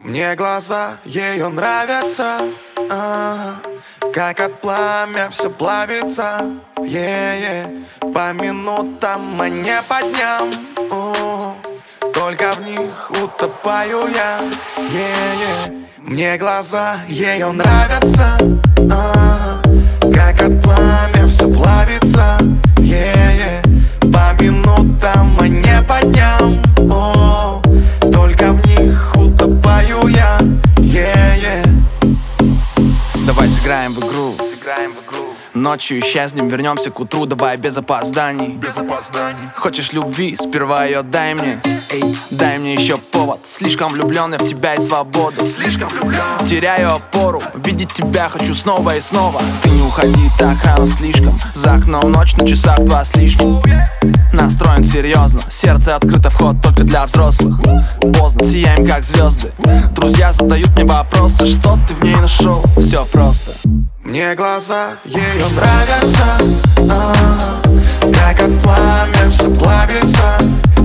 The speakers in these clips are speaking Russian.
Мне глаза ее нравятся, как от пламя все плавится, по минутам, а не по дням, только в них утопаю я, Мне глаза ее нравятся, как от пламя все плавится, по минутам, а не по дням, только в них утопаю я, Давай сыграем в игру. Ночью исчезнем, вернемся к утру. Давай без опозданий. Хочешь любви, сперва ее дай мне. Дай мне еще повод. Слишком влюбленный в тебя и свободу. Теряю опору, видеть тебя хочу снова и снова. Ты не уходи так рано слишком. За окном ночь, на часах 2 с лишним. Настроен серьезно, сердце открыто, вход только для взрослых. Поздно, сияем как звезды. Друзья задают мне вопросы, что ты в ней нашел? Все просто. Мне глаза ее нравятся, как от пламя все плавится,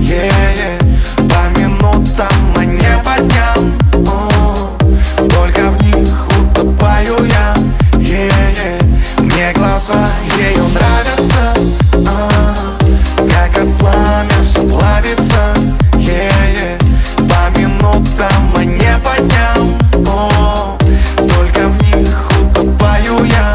по минутам, а не по дням, только в них утопаю я, Мне глаза ее нравятся, как от пламя все плавится, по минутам, а не по дням, только в них утопаю я,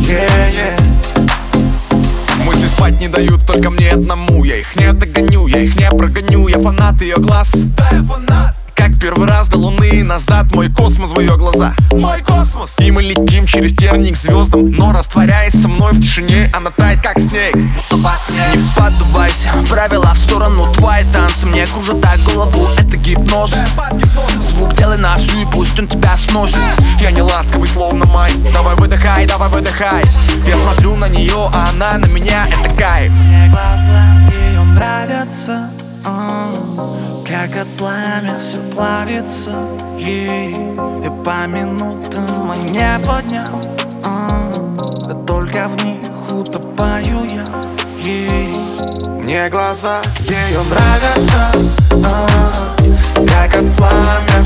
Мысли спать не дают только мне одному. Я их не догоню, я их не прогоню. Я фанат ее глаз, как первый раз до луны назад. Мой космос в ее глаза, мой космос. И мы летим через тернии к звездам, но растворяясь со мной в тишине, она тает как снег, будто во сне. Не поддувайся, правила в сторону. Твои танцы мне кружат так голову. Это гипноз. Звук делай на всю и пусть он тебя сносит. Я не ласковый, словно май. Давай выдыхай, давай выдыхай. Я смотрю на нее, а она на меня, это кайф. Мне глаза ее нравятся, как от пламя все плавится, и по минутам, а не по дням, да только в них утопаю я, Мне глаза ее нравятся, как от пламя